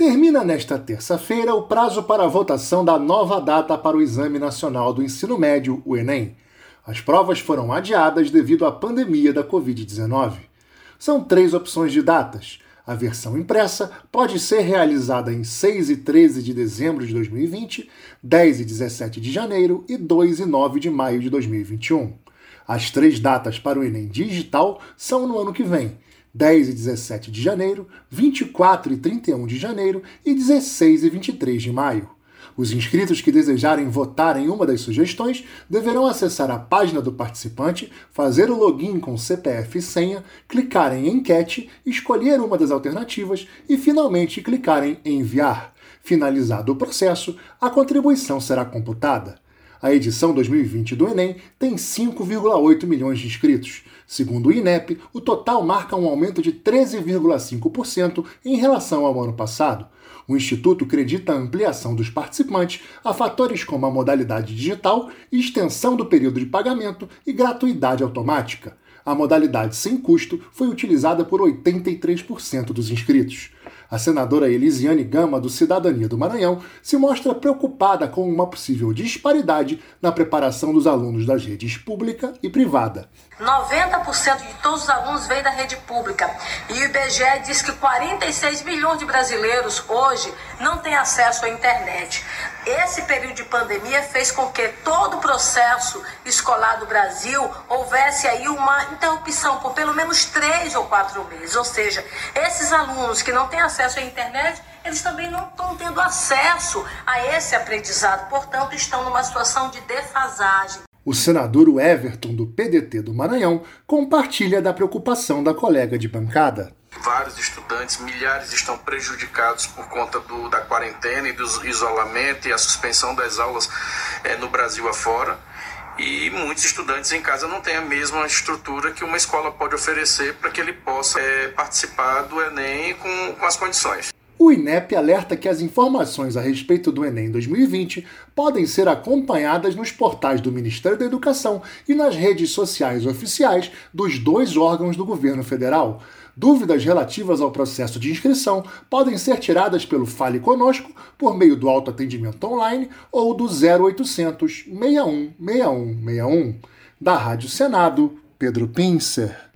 Termina nesta terça-feira o prazo para a votação da nova data para o Exame Nacional do Ensino Médio, o Enem. As provas foram adiadas devido à pandemia da Covid-19. São 3 opções de datas. A versão impressa pode ser realizada em 6 e 13 de dezembro de 2020, 10 e 17 de janeiro e 2 e 9 de maio de 2021. As 3 datas para o Enem digital são no ano que vem, 10 e 17 de janeiro, 24 e 31 de janeiro e 16 e 23 de maio. Os inscritos que desejarem votar em uma das sugestões deverão acessar a página do participante, fazer o login com CPF e senha, clicar em enquete, escolher uma das alternativas e finalmente clicar em enviar. Finalizado o processo, a contribuição será computada. A edição 2020 do Enem tem 5,8 milhões de inscritos. Segundo o INEP, o total marca um aumento de 13,5% em relação ao ano passado. O Instituto acredita a ampliação dos participantes a fatores como a modalidade digital, extensão do período de pagamento e gratuidade automática. A modalidade sem custo foi utilizada por 83% dos inscritos. A senadora Elisiane Gama, do Cidadania do Maranhão, se mostra preocupada com uma possível disparidade na preparação dos alunos das redes pública e privada. 90% de todos os alunos vêm da rede pública e o IBGE diz que 46 milhões de brasileiros hoje não têm acesso à internet. Esse período de pandemia fez com que todo o processo escolar do Brasil houvesse aí uma interrupção por pelo menos 3 ou 4 meses. Ou seja, esses alunos que não têm acesso à internet, eles também não estão tendo acesso a esse aprendizado. Portanto, estão numa situação de defasagem. O senador Everton, do PDT do Maranhão, compartilha da preocupação da colega de bancada. Vários estudantes, milhares estão prejudicados por conta da quarentena e do isolamento e a suspensão das aulas no Brasil afora. E muitos estudantes em casa não têm a mesma estrutura que uma escola pode oferecer para que ele possa participar do Enem com as condições. O INEP alerta que as informações a respeito do Enem 2020 podem ser acompanhadas nos portais do Ministério da Educação e nas redes sociais oficiais dos 2 órgãos do governo federal. Dúvidas relativas ao processo de inscrição podem ser tiradas pelo Fale Conosco por meio do autoatendimento online ou do 0800 61 61 61. Da Rádio Senado, Pedro Pincer.